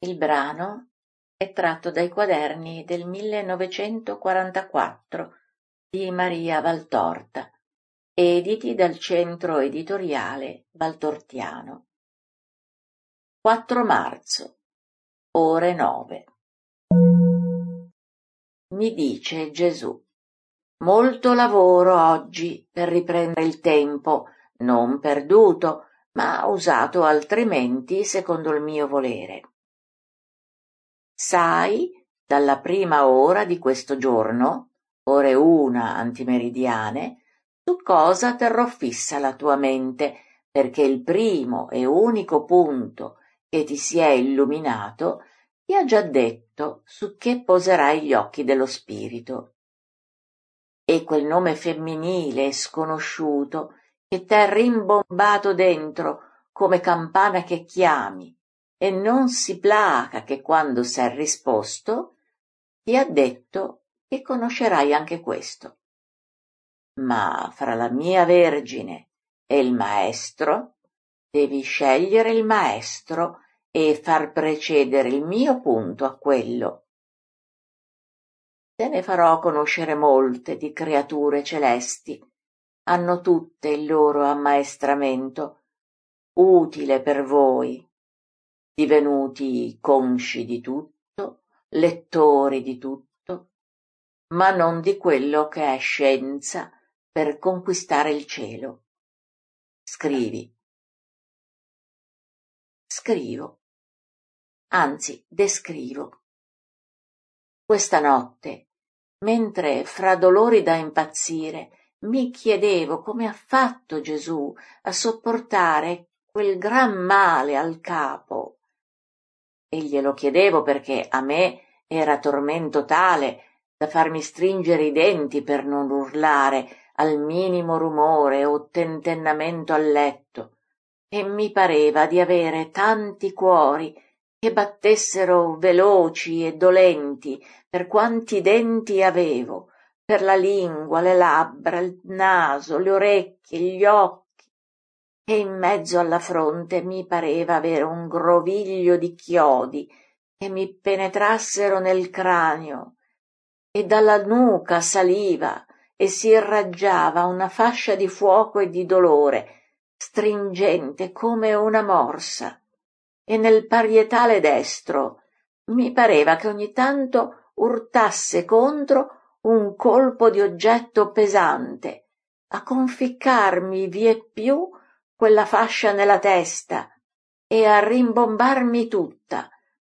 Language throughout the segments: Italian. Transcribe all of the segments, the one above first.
Il brano è tratto dai quaderni del 1944 di Maria Valtorta, editi dal Centro Editoriale Valtortiano. 4 marzo, ore 9. Mi dice Gesù: molto lavoro oggi per riprendere il tempo, non perduto, ma usato altrimenti secondo il mio volere. Sai, dalla prima ora di questo giorno, ore 1 antimeridiane, su cosa terrò fissa la tua mente, perché il primo e unico punto che ti si è illuminato ti ha già detto su che poserai gli occhi dello spirito. E quel nome femminile e sconosciuto che t'è rimbombato dentro come campana che chiami, e non si placa che quando s'è risposto ti ha detto che conoscerai anche questo. Ma fra la mia Vergine e il Maestro devi scegliere il Maestro e far precedere il mio punto a quello. Te ne farò conoscere molte di creature celesti, hanno tutte il loro ammaestramento, utile per voi, divenuti consci di tutto, lettori di tutto, ma non di quello che è scienza per conquistare il cielo. Scrivi. Scrivo, anzi descrivo. Questa notte, mentre fra dolori da impazzire mi chiedevo come ha fatto Gesù a sopportare quel gran male al capo, e glielo chiedevo perché a me era tormento tale da farmi stringere i denti per non urlare al minimo rumore o tentennamento al letto, e mi pareva di avere tanti cuori che battessero veloci e dolenti per quanti denti avevo, per la lingua, le labbra, il naso, le orecchie, gli occhi, e in mezzo alla fronte mi pareva avere un groviglio di chiodi che mi penetrassero nel cranio, e dalla nuca saliva e si irraggiava una fascia di fuoco e di dolore, stringente come una morsa, e nel parietale destro mi pareva che ogni tanto urtasse contro un colpo di oggetto pesante, a conficcarmi vieppiù quella fascia nella testa e a rimbombarmi tutta.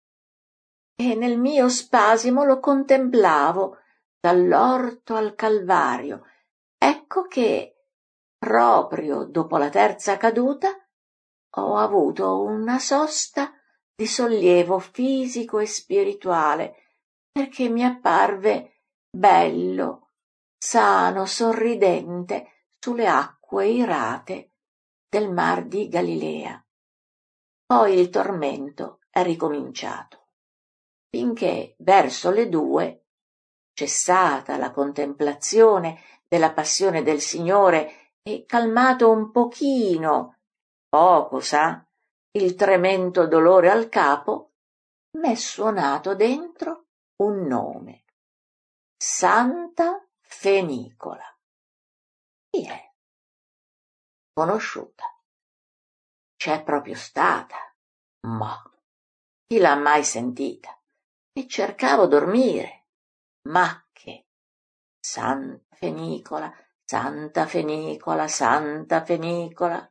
E nel mio spasimo lo contemplavo dall'orto al Calvario. Ecco che, proprio dopo la terza caduta, ho avuto una sosta di sollievo fisico e spirituale, perché mi apparve bello, sano, sorridente sulle acque irate del mar di Galilea. Poi il tormento è ricominciato, finché verso le 2, cessata la contemplazione della passione del Signore e calmato un pochino, poco sa, il tremendo dolore al capo, m'è suonato dentro un nome: Santa Fenicola. Chi è? Conosciuta. C'è proprio stata, ma chi l'ha mai sentita? E cercavo dormire, ma che Santa Fenicola, Santa Fenicola, Santa Fenicola.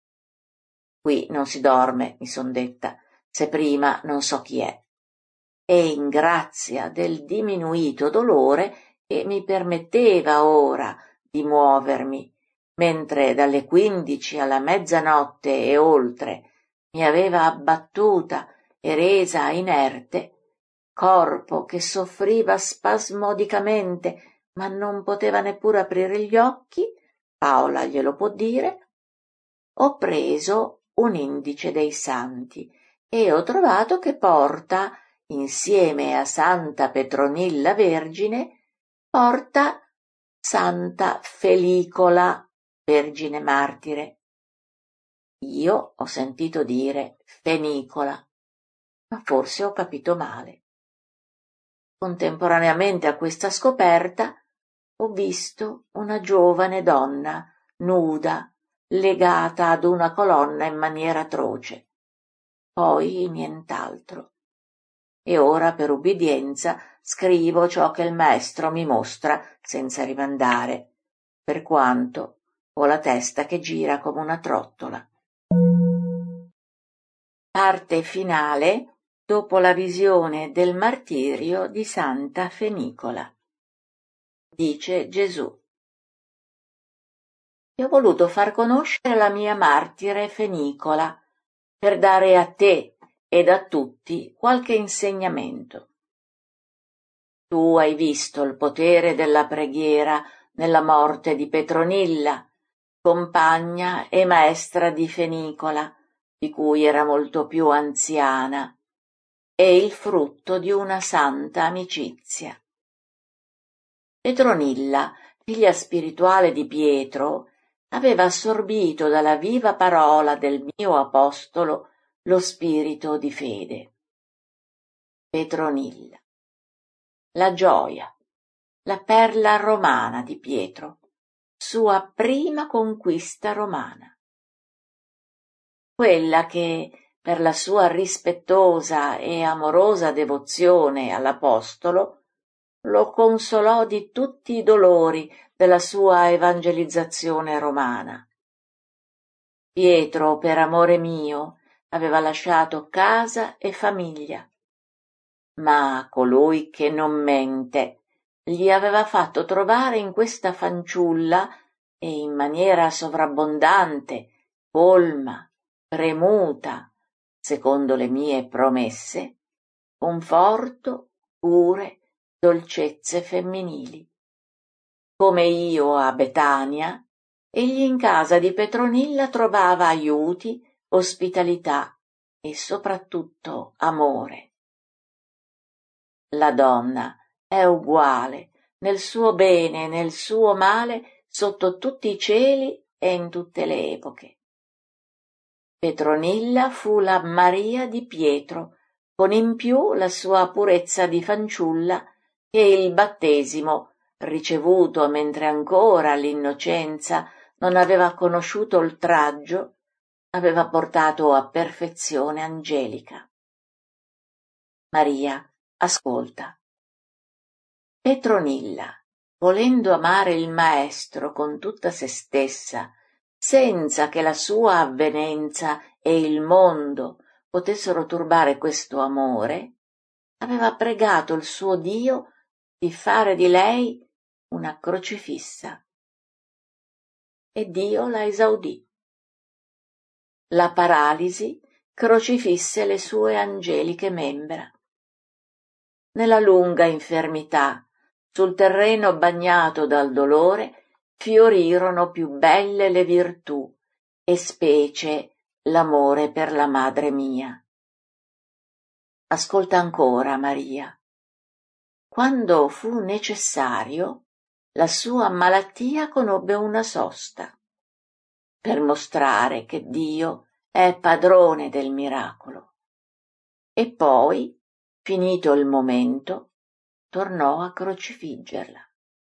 Qui non si dorme, mi son detta, se prima non so chi è. E in grazia del diminuito dolore che mi permetteva ora di muovermi, mentre dalle 15 alla mezzanotte e oltre mi aveva abbattuta e resa inerte, corpo che soffriva spasmodicamente ma non poteva neppure aprire gli occhi, Paola glielo può dire, ho preso un indice dei santi e ho trovato che porta, insieme a Santa Petronilla Vergine, porta Santa Felicola, Vergine Martire. Io ho sentito dire Fenicola. ma forse ho capito male. Contemporaneamente a questa scoperta ho visto una giovane donna nuda, legata ad una colonna in maniera atroce, poi nient'altro. E ora, per ubbidienza, scrivo ciò che il maestro mi mostra senza rimandare, per quanto ho la testa che gira come una trottola. Parte finale dopo la visione del martirio di Santa Fenicola. Dice Gesù: Ti ho voluto far conoscere la mia martire Fenicola per dare a te ed a tutti qualche insegnamento. Tu hai visto il potere della preghiera nella morte di Petronilla, compagna e maestra di Fenicola, di cui era molto più anziana, e il frutto di una santa amicizia. Petronilla, figlia spirituale di Pietro, aveva assorbito dalla viva parola del mio apostolo lo spirito di fede. Petronilla, la gioia, la perla romana di Pietro, sua prima conquista romana. Quella che, per la sua rispettosa e amorosa devozione all'apostolo, lo consolò di tutti i dolori della sua evangelizzazione romana. Pietro, per amore mio, aveva lasciato casa e famiglia, ma colui che non mente gli aveva fatto trovare in questa fanciulla, e in maniera sovrabbondante, colma, premuta, secondo le mie promesse, conforto, cure, dolcezze femminili. Come io a Betania, egli in casa di Petronilla trovava aiuti, ospitalità e soprattutto amore. La donna è uguale nel suo bene e nel suo male sotto tutti i cieli e in tutte le epoche. Petronilla fu la Maria di Pietro, con in più la sua purezza di fanciulla e il battesimo, ricevuto mentre ancora l'innocenza non aveva conosciuto oltraggio, aveva portato a perfezione angelica. Maria, ascolta. Petronilla, volendo amare il Maestro con tutta se stessa, senza che la sua avvenenza e il mondo potessero turbare questo amore, aveva pregato il suo Dio di fare di lei una crocifissa. E Dio la esaudì. La paralisi crocifisse le sue angeliche membra. Nella lunga infermità, sul terreno bagnato dal dolore, fiorirono più belle le virtù, e specie l'amore per la madre mia. Ascolta ancora, Maria. Quando fu necessario, la sua malattia conobbe una sosta, per mostrare che Dio è padrone del miracolo. E poi, finito il momento, tornò a crocifiggerla.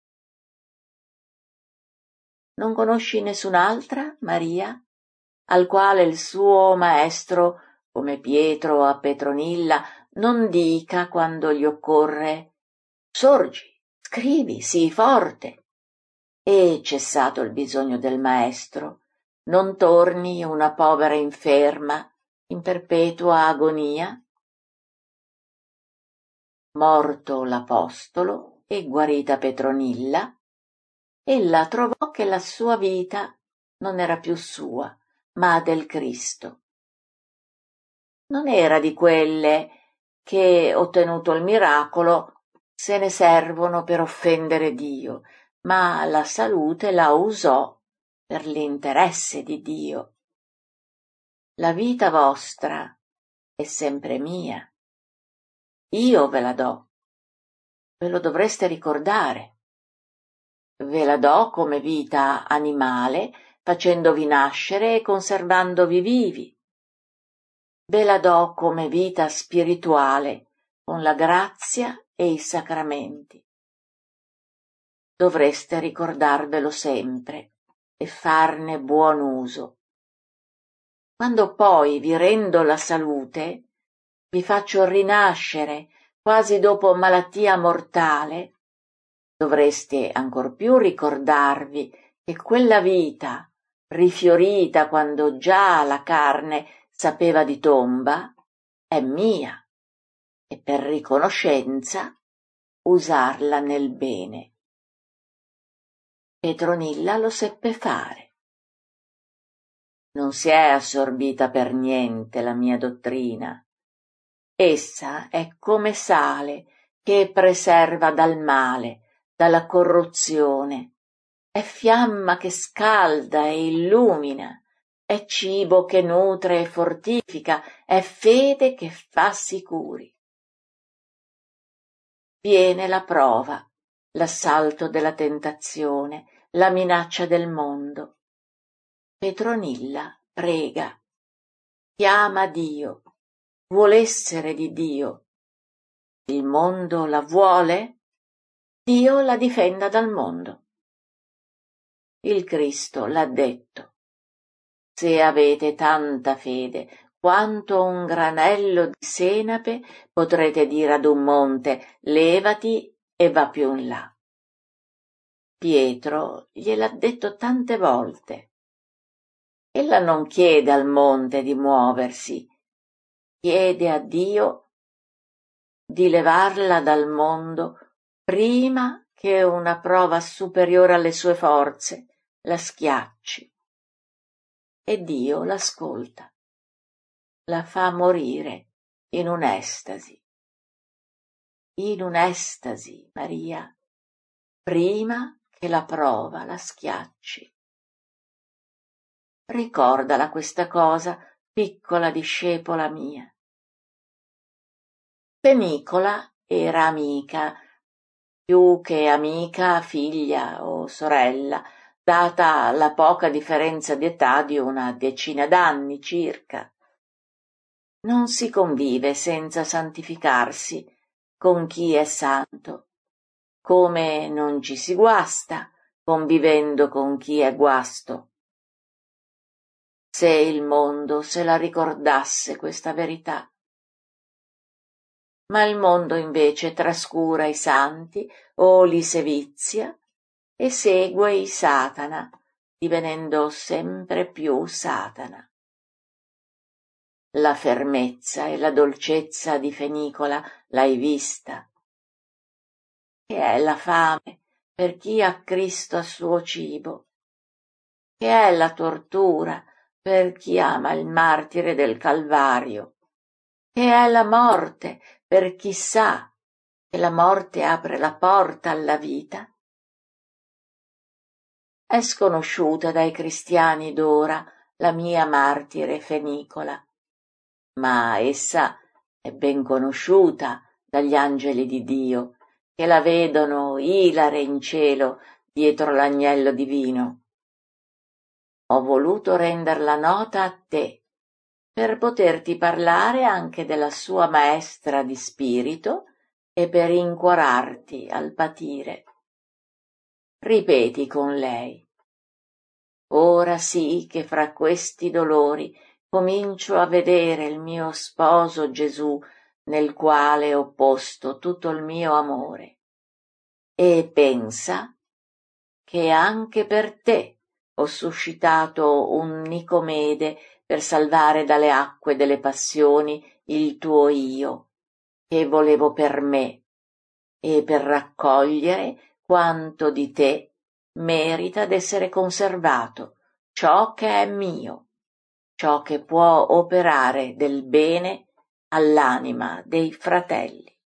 Non conosci nessun'altra, Maria, al quale il suo maestro, come Pietro a Petronilla, non dica quando gli occorre: sorgi, scrivi, sii forte, e, cessato il bisogno del maestro, non torni una povera inferma in perpetua agonia? Morto l'apostolo e guarita Petronilla, ella trovò che la sua vita non era più sua, ma del Cristo. Non era di quelle che, ottenuto il miracolo, se ne servono per offendere Dio, ma la salute la usò per l'interesse di Dio. La vita vostra è sempre mia. Io ve la do. Ve lo dovreste ricordare. Ve la do come vita animale, facendovi nascere e conservandovi vivi. ve la do come vita spirituale con la grazia e i sacramenti. Dovreste ricordarvelo sempre e farne buon uso. Quando poi vi rendo la salute, vi faccio rinascere quasi dopo malattia mortale, dovreste ancor più ricordarvi che quella vita, rifiorita quando già la carne sapeva di tomba, è mia, e per riconoscenza usarla nel bene. Petronilla lo seppe fare. Non si è assorbita per niente la mia dottrina. Essa è come sale che preserva dal male, dalla corruzione, è fiamma che scalda e illumina, è cibo che nutre e fortifica, è fede che fa sicuri. Viene la prova, l'assalto della tentazione, la minaccia del mondo. Petronilla prega, chiama Dio, vuol essere di Dio. Il mondo la vuole? Dio la difenda dal mondo. Il Cristo l'ha detto. Se avete tanta fede quanto un granello di senape, potrete dire ad un monte: levati e va più in là. Pietro gliel'ha detto tante volte. Ella non chiede al monte di muoversi, chiede a Dio di levarla dal mondo prima che una prova superiore alle sue forze la schiacci. E Dio l'ascolta, la fa morire in un'estasi. In un'estasi, Maria, prima che la prova la schiacci. Ricordala questa cosa, piccola discepola mia. Penicola era amica, più che amica figlia o sorella, data la poca differenza di età di una decina d'anni circa. Non si convive senza santificarsi con chi è santo, come non ci si guasta convivendo con chi è guasto. Se il mondo se la ricordasse questa verità. Ma il mondo invece trascura i santi o li sevizia e segue i Satana, divenendo sempre più Satana. La fermezza e la dolcezza di Penicola l'hai vista, che è la fame per chi ha Cristo a suo cibo, che è la tortura per chi ama il martire del Calvario, che è la morte per chi sa che la morte apre la porta alla vita. È sconosciuta dai cristiani d'ora la mia martire Penicola, ma essa è ben conosciuta dagli angeli di Dio, che la vedono ilare in cielo dietro l'agnello divino. Ho voluto renderla nota a te, per poterti parlare anche della sua maestra di spirito e per incuorarti al patire. Ripeti con lei: ora sì che fra questi dolori comincio a vedere il mio sposo Gesù, nel quale ho posto tutto il mio amore. E pensa che anche per te ho suscitato un Nicomede per salvare dalle acque delle passioni il tuo io, che volevo per me, e per raccogliere quanto di te merita d'essere conservato, ciò che è mio, ciò che può operare del bene all'anima dei fratelli.